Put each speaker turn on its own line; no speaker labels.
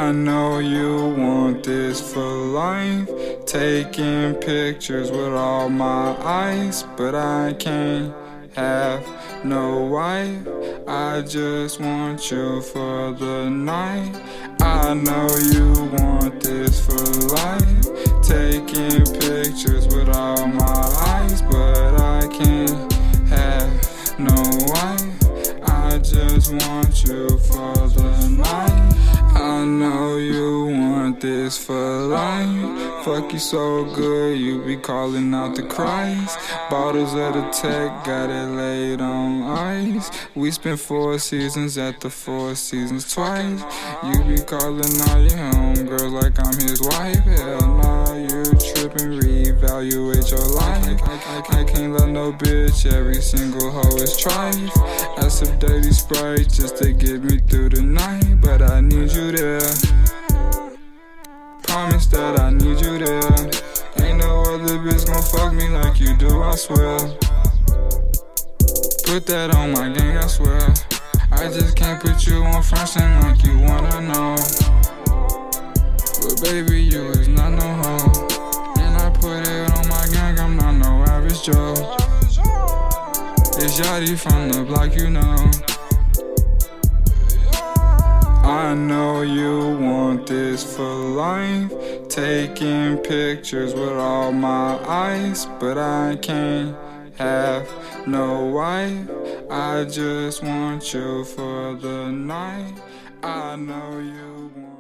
I know you want this for life, taking pictures with all my eyes, but I can't have no wife. I just want you for the night. I know you want this for life, taking pictures with all my eyes, but I can't have no wife. I just want you for the night. I know you want this for life. Fuck you so good, you be calling out the Christ. Bottles of the tech, got it laid on ice. We spent 4 seasons at the Four Seasons twice. You be calling all your homegirls like I'm his wife. Hell nah, you trippin', reevaluate your life. I can't let no bitch, every single hoe is trife. Add some dirty Sprite just to get me through the night, but I need you there. Promise that I need you there. Ain't no other bitch gon' fuck me like you do, I swear. Put that on my gang, I swear. I just can't put you on frontin' like you wanna know. But baby, you is not no hoe, and I put it on my gang, I'm not no average Joe. It's Yachty from the block, you know. I know you want this for life, taking pictures with all my eyes, but I can't have no wife. I just want you for the night. I know you want